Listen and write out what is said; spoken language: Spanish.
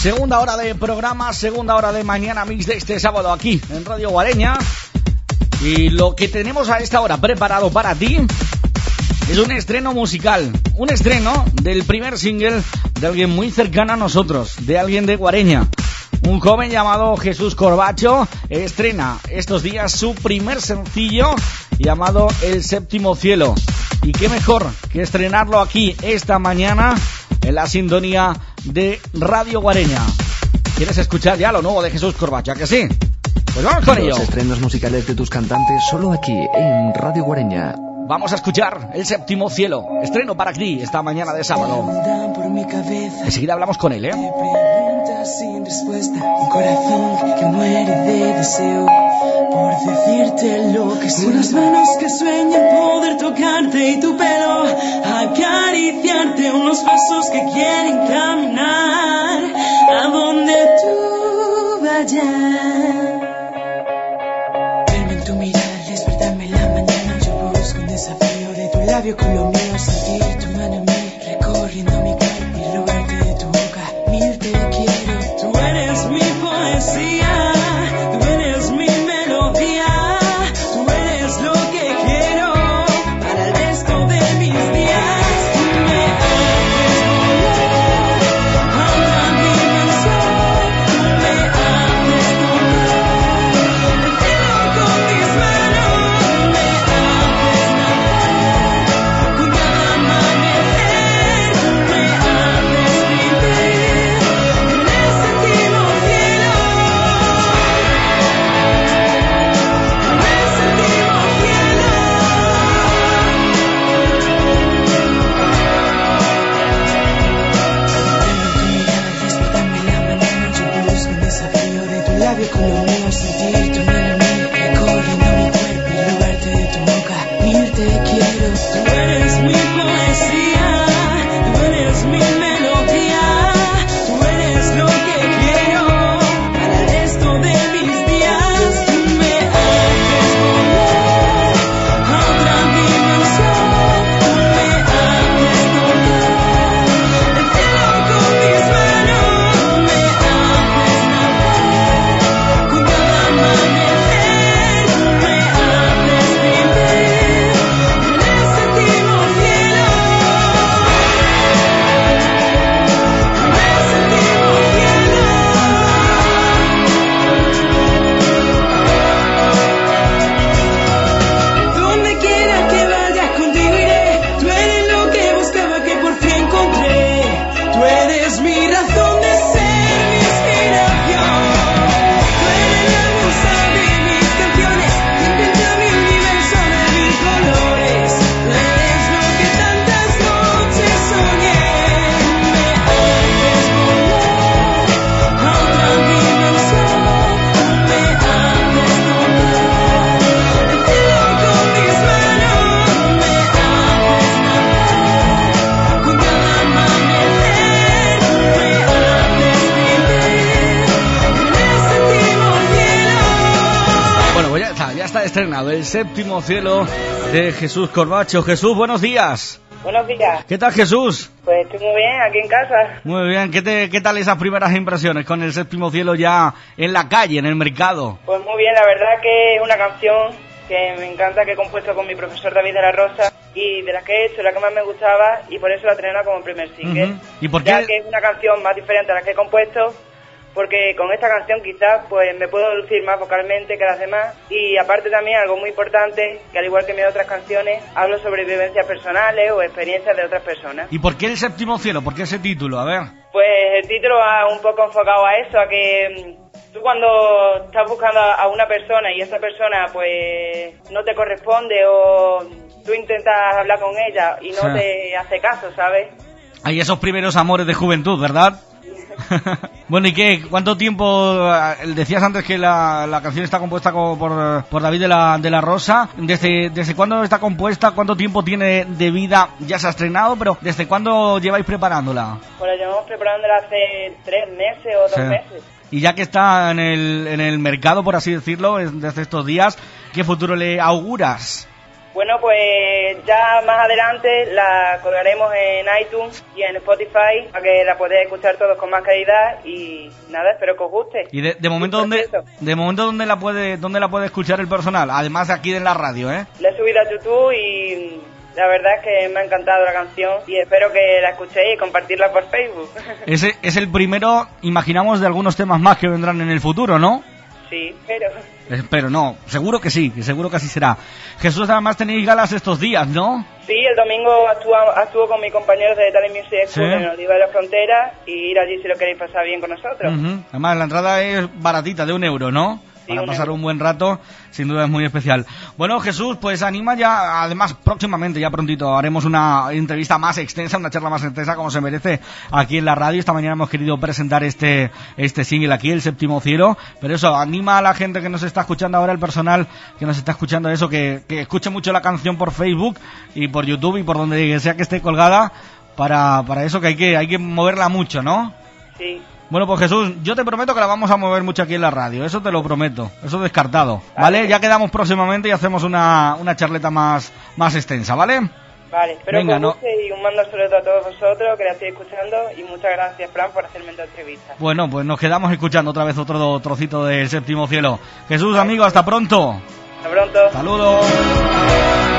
Segunda hora de programa, segunda hora de Mañana Mix de este sábado aquí en Radio Guareña. Y lo que tenemos a esta hora preparado para ti es un estreno musical, un estreno del primer single de alguien muy cercano a nosotros, de alguien de Guareña. Un joven llamado Jesús Corbacho estrena estos días su primer sencillo llamado El Séptimo Cielo. Y qué mejor que estrenarlo aquí esta mañana en la sintonía de Radio Guareña. ¿Quieres escuchar ya lo nuevo de Jesús Corbacho? ¿A que sí? Pues vamos con ello. Los estrenos musicales de tus cantantes solo aquí en Radio Guareña. Vamos a escuchar El Séptimo Cielo, estreno para ti esta mañana de sábado. Enseguida hablamos con él, Sin respuesta, un corazón que muere de deseo por decirte lo que sé. Unas manos que sueñan poder tocarte y tu pelo acariciarte. Unos pasos que quieren caminar a donde tú vayas. Verme en tu mirar, despertarme en la mañana. Yo busco un desafío de tu labio con lo mío. Sentir tu mano en mí, recorriendo mi cuerpo y robarte de tu boca. Mil te quiero. Tú eres mi poesía, tú eres mi melodía, tú eres lo que quiero para el resto de mis días. Tú me haces volar a una dimensión, tú me haces tocar el cielo con mis manos, tú me haces nadar con cada amanecer, tú me haces vivir en el séptimo cielo, en el séptimo cielo. Verme en tu mirada, despertarme en la mañana. Yo busco un desafío de tu labio con lo mío. Sentir tu mano en mí, recorriendo mi cuerpo y robarte de tu boca. Mil te quiero. Tú eres mi poesía, tú eres mi melodía, tú eres lo que quiero para el resto de mis días. Tú me haces volar a otra dimensión, tú me haces tocar el cielo con mis manos, tú me haces nadar con cada amanecer, tú me haces vivir en el séptimo cielo, en el séptimo cielo. Donde quiera que vayas contigo iré. Tú eres lo que buscaba que por fin encontré. Tú eres mi razón de ser, mi inspiración. Tú eres la musa de mis canciones, que pinta mil dimensiones, mil colores. Tú eres lo que tantas noches soñé. Me haces volar a otra dimensión, me haces tocar el cielo con mis manos, me haces nadar con cada amanecer, me haces vivir en el séptimo cielo. Bueno, pues ya está estrenado El Séptimo Cielo de Jesús Corbacho. Jesús, buenos días. Buenos días. ¿Qué tal, Jesús? Pues estoy muy bien aquí en casa. Muy bien, ¿qué tal esas primeras impresiones con El Séptimo Cielo ya en la calle, en el mercado? Pues muy bien, la verdad que es una canción que me encanta, que he compuesto con mi profesor David de la Rosa, y de las que he hecho, la que más me gustaba, y por eso la tenía como primer single. Ujú. ¿Y por Ya qué? que es una canción más diferente a las que he compuesto, porque con esta canción quizás pues me puedo lucir más vocalmente que las demás, y aparte también algo muy importante, que al igual que mis otras canciones, hablo sobre vivencias personales o experiencias de otras personas. ¿Y por qué El Séptimo Cielo? ¿Por qué ese título? A ver. Pues el título va un poco enfocado a eso, a que tú cuando estás buscando a una persona y esa persona pues no te corresponde, o tú intentas hablar con ella y no Sí. te hace caso, ¿sabes? Hay esos primeros amores de juventud, ¿verdad? Bueno, ¿y qué? ¿Cuánto tiempo? Decías antes que la canción está compuesta por David de la Rosa. ¿Desde cuándo está compuesta? ¿Cuánto tiempo tiene de vida? Ya se ha estrenado, pero ¿desde cuándo lleváis preparándola? Pues la llevamos preparándola hace 3 meses o 2 Sí. meses. Y ya que está en el mercado, por así decirlo, desde estos días, ¿qué futuro le auguras? Bueno, pues ya más adelante la colgaremos en iTunes y en Spotify para que la podáis escuchar todos con más calidad y nada, espero que os guste. Y de momento dónde la puede escuchar el personal, además de aquí de la radio, ¿eh? La he subido a YouTube y la verdad es que me ha encantado la canción y espero que la escuchéis y compartirla por Facebook. Ese es el primero, imaginamos, de algunos temas más que vendrán en el futuro, ¿no? Sí, pero... Pero no, seguro que sí, seguro que así será. Jesús, además tenéis galas estos días, ¿no? Sí, el domingo actúo con mis compañeros de Talent Music School en Oliva de la Frontera y ir allí si lo queréis pasar bien con nosotros. Además, la entrada es baratita, de €1, ¿no? Sí, para pasar un buen rato, sin duda es muy especial. Bueno, Jesús, pues anima ya, además próximamente, ya prontito, haremos una entrevista más extensa, una charla más extensa como se merece aquí en la radio. Esta mañana hemos querido presentar este single aquí, El Séptimo Cielo, pero eso, anima a la gente que nos está escuchando ahora, el personal que nos está escuchando eso, que escuche mucho la canción por Facebook y por YouTube y por donde sea que esté colgada, para eso que hay que moverla mucho, ¿no? Sí. Bueno, pues Jesús, yo te prometo que la vamos a mover mucho aquí en la radio, eso te lo prometo, eso descartado, ¿vale? Ya quedamos próximamente y hacemos una charleta más extensa, ¿vale? Vale, espero que os guste y un mando sobre todo a todos vosotros que la estéis escuchando y muchas gracias, Fran, por hacerme esta entrevista. Bueno, pues nos quedamos escuchando otra vez otro trocito del Séptimo Cielo. Jesús, amigo, hasta pronto. Hasta pronto. Saludos.